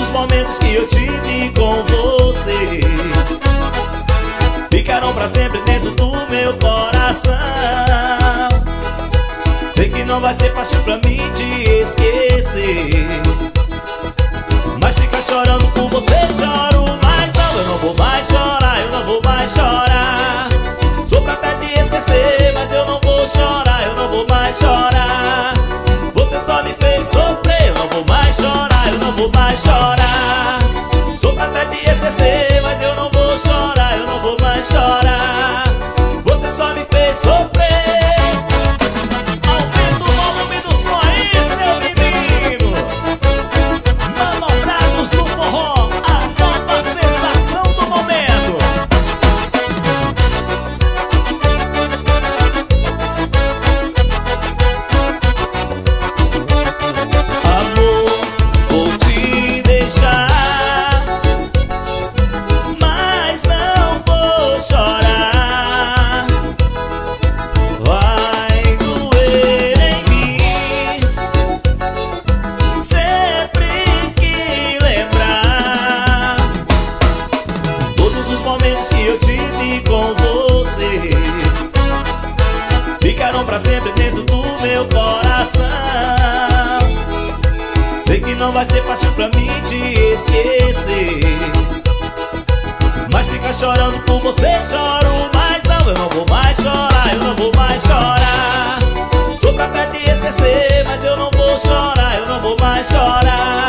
os momentos que eu tive com você ficaram pra sempre dentro do meu coração. Sei que não vai ser fácil pra mim te esquecer, mas ficar chorando por você choro mais não. Eu não vou mais chorar, eu não vou mais chorar. Sofro até te esquecer, mas eu não vou chorar, eu não vou mais chorar. Você só me fez sofrer, eu não vou mais chorar, eu não vou mais chorar. Sofro até te esquecer, mas eu não vou chorar, eu não vou mais chorar. Você só me fez sofrer. Aumenta o volume do som aí, seu menino. Manobrados do forró, a nova sensação do momento. Amor, vou te deixar, mas não vou chorar. Vai doer em mim sempre que lembrar todos os momentos que eu tive com você ficaram pra sempre dentro do meu coração. Sei que não vai ser fácil pra mim te esquecer, mas ficar chorando por você choro mais não. Eu não vou mais chorar, eu não vou mais chorar. Sofro até te esquecer, mas eu não vou chorar, eu não vou mais chorar.